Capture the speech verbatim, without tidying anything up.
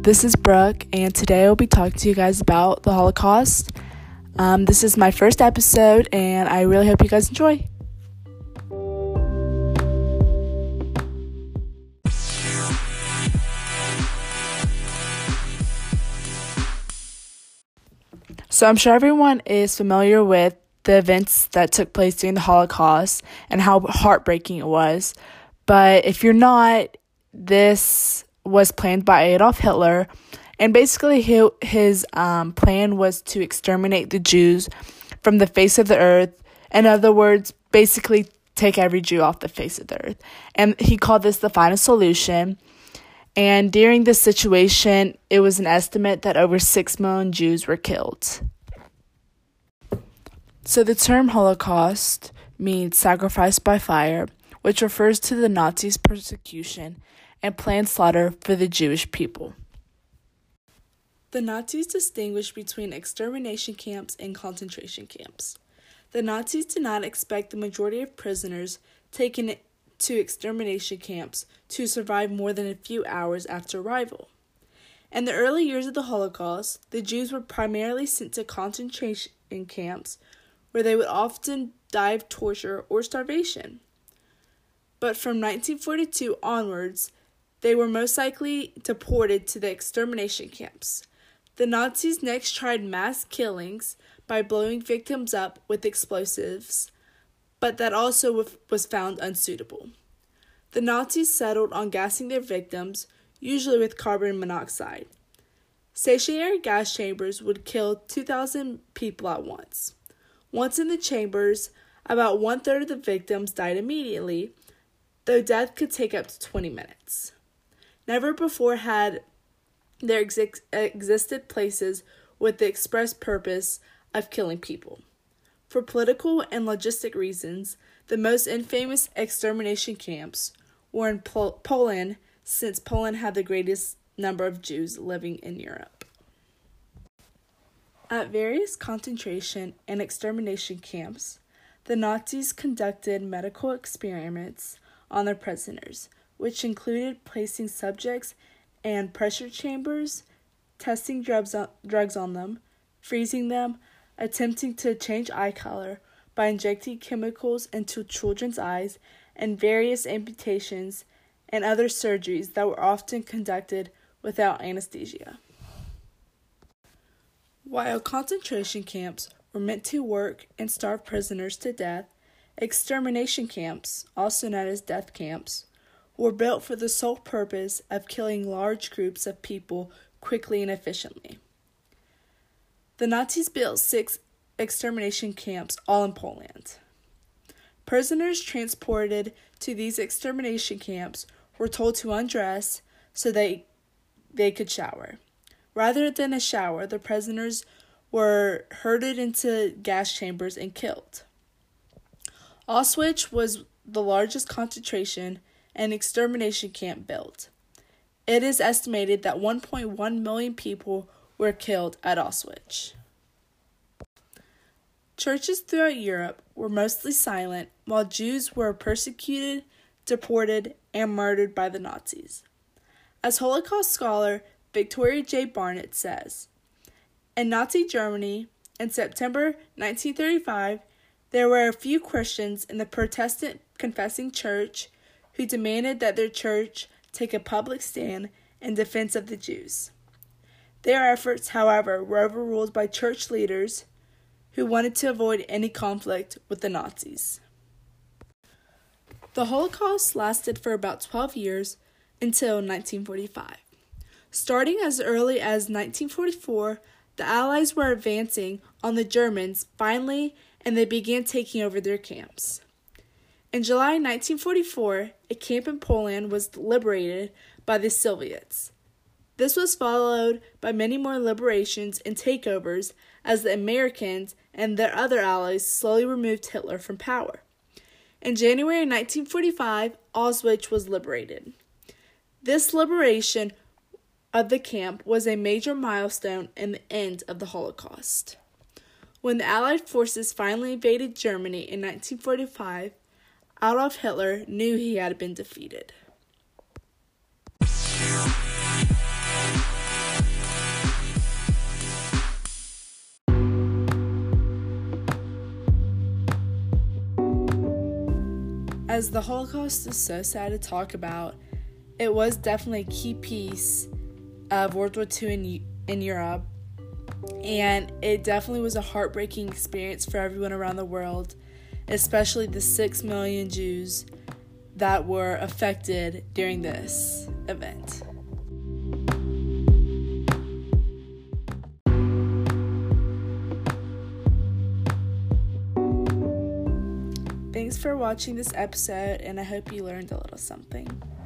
This is Brooke, and today I'll be talking to you guys about the Holocaust. Um, this is my first episode, and I really hope you guys enjoy. So I'm sure everyone is familiar with the events that took place during the Holocaust and how heartbreaking it was. But if you're not, this was planned by Adolf Hitler, and basically he, his um, plan was to exterminate the Jews from the face of the earth. In other words, basically take every Jew off the face of the earth. And he called this the final solution. And during this situation, it was an estimate that over six million Jews were killed. So the term Holocaust means sacrifice by fire, which refers to the Nazis' persecution and planned slaughter for the Jewish people. The Nazis distinguished between extermination camps and concentration camps. The Nazis did not expect the majority of prisoners taken to extermination camps to survive more than a few hours after arrival. In the early years of the Holocaust, the Jews were primarily sent to concentration camps where they would often die of torture or starvation. But from nineteen forty-two onwards, they were most likely deported to the extermination camps. The Nazis next tried mass killings by blowing victims up with explosives, but that also was found unsuitable. The Nazis settled on gassing their victims, usually with carbon monoxide. Stationary gas chambers would kill two thousand people at once. Once in the chambers, about one-third of the victims died immediately, though death could take up to twenty minutes. Never before had there exi- existed places with the express purpose of killing people. For political and logistic reasons, the most infamous extermination camps were in Pol- Poland, since Poland had the greatest number of Jews living in Europe. At various concentration and extermination camps, the Nazis conducted medical experiments on their prisoners, which included placing subjects in pressure chambers, testing drugs on, drugs on them, freezing them, attempting to change eye color by injecting chemicals into children's eyes, and various amputations and other surgeries that were often conducted without anesthesia. While concentration camps were meant to work and starve prisoners to death, extermination camps, also known as death camps, were built for the sole purpose of killing large groups of people quickly and efficiently. The Nazis built six extermination camps, all in Poland. Prisoners transported to these extermination camps were told to undress so they, they could shower. Rather than a shower, the prisoners were herded into gas chambers and killed. Auschwitz was the largest concentration and extermination camp built. It is estimated that one point one million people were killed at Auschwitz. Churches throughout Europe were mostly silent, while Jews were persecuted, deported, and murdered by the Nazis. As Holocaust scholar Victoria J. Barnett says, in Nazi Germany, in September nineteen thirty-five, there were a few Christians in the Protestant confessing church who demanded that their church take a public stand in defense of the Jews. Their efforts, however, were overruled by church leaders who wanted to avoid any conflict with the Nazis. The Holocaust lasted for about twelve years until nineteen forty-five. Starting as early as nineteen forty-four, the Allies were advancing on the Germans finally, and they began taking over their camps. In July nineteen forty-four, a camp in Poland was liberated by the Soviets. This was followed by many more liberations and takeovers as the Americans and their other allies slowly removed Hitler from power. In January nineteen forty-five, Auschwitz was liberated. This liberation of the camp was a major milestone in the end of the Holocaust. When the Allied forces finally invaded Germany in nineteen forty-five, Adolf Hitler knew he had been defeated. As the Holocaust is so sad to talk about, it was definitely a key piece of World War Two in, in Europe, and it definitely was a heartbreaking experience for everyone around the world, especially the six million Jews that were affected during this event. Thanks for watching this episode, and I hope you learned a little something.